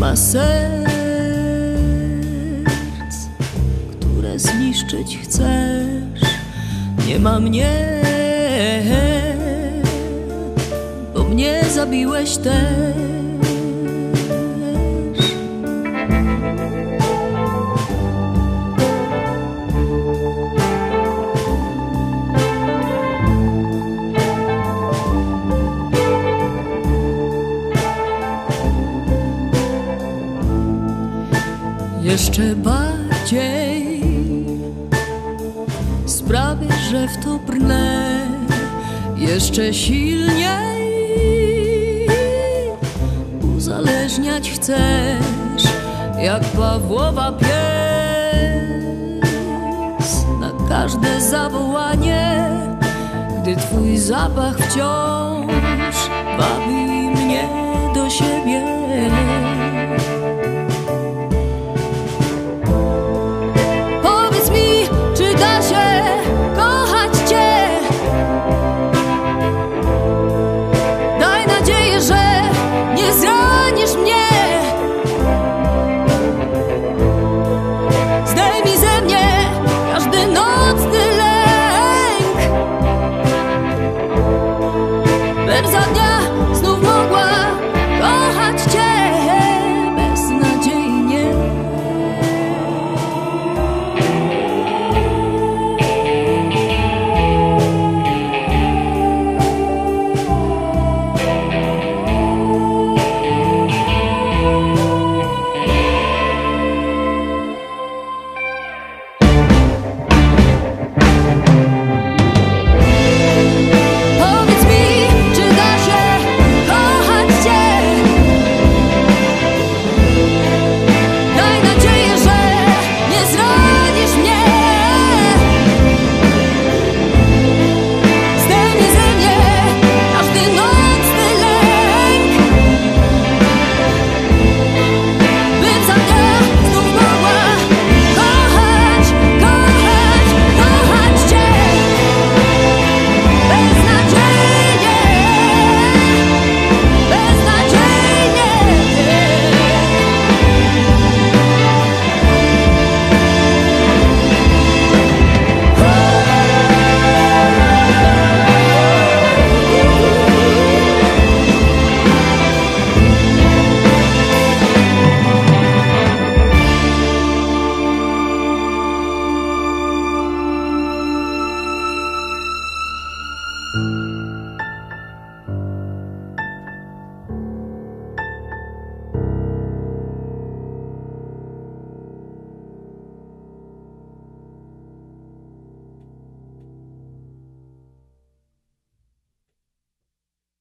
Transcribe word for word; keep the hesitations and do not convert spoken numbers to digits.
ma serc, które zniszczyć chcesz. Nie ma mnie, bo mnie zabiłeś też. Jeszcze bardziej sprawię, że w to brnę. Jeszcze silniej uzależniać chcesz, jak Pawłowa pies. Na każde zawołanie, gdy twój zapach wciąż bawi mnie do siebie. Nie zranisz mnie.